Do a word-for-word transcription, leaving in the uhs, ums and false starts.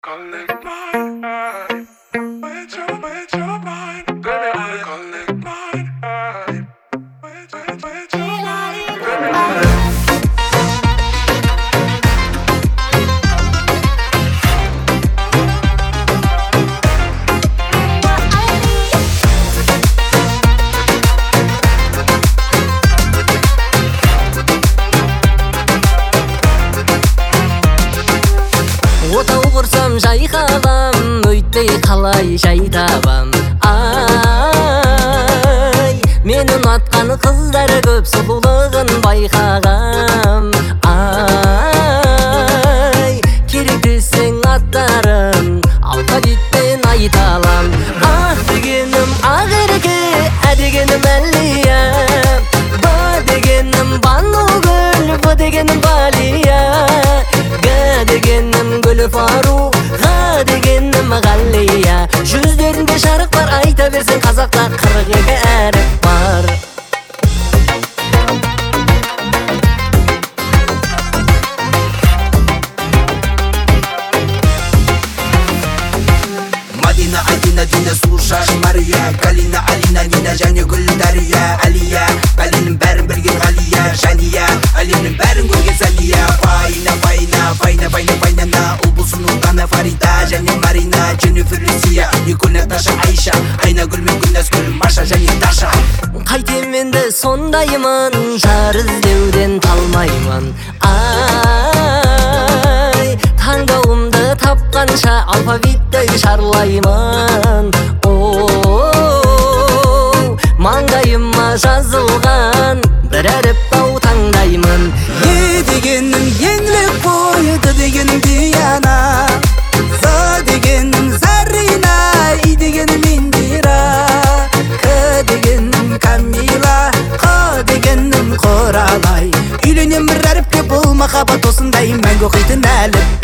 Collect mine, with your, with your mind, baby, I collect mine, with, with, with your mind, baby, I Отау құрсам жай қалам, өйтпей қалай жай табам. Ай, мен ұнатқан қыздары көп, сұлулығын байқағам. Ай, керек десең аттарын алфавитпен айталам. Ақ дегенім ақ ереке, ә дегенім әлия, ба дегенім Банугүл, бу дегенім Балия, га дегенім Гүл Фару, ға дегенім Ғалия. Жүздерінде жарық бар, айта берсең қазақта қырық екі әріп бар. Мадина, Адина, Дина, Сушаш, Мария, Галина, Алина, Нина, және Гүл Дария, Алия, Галинің бәрін білген Ғалия, Жания, Алинің бәрін көрген Сания. Файна, Файна, Файна, Файна, Файнана, ұлбұлсын ұлғаны Фарида, және Марина, Дженнифер, Люсия, Николь, Наташа, Айша, Айнагүл мен Гүлназгүл, Маша және Таша. Қайтем енді сондаймын, жар іздеуден талмаймын. Ай, таңдауымды тапқанша алфавитті шарлаймын. Оу, маңдайыма жазылған бір әріп тау таңдаймын. Е дегеннің еңлік бойы, Д дегенің Диана, З дегенің Зарина, И дегенің Индира, К дегенің Камила, Қ дегенің Құралай. Үйленем бір әріпке, бұл махаббат осындай мәңгі оқитын әліп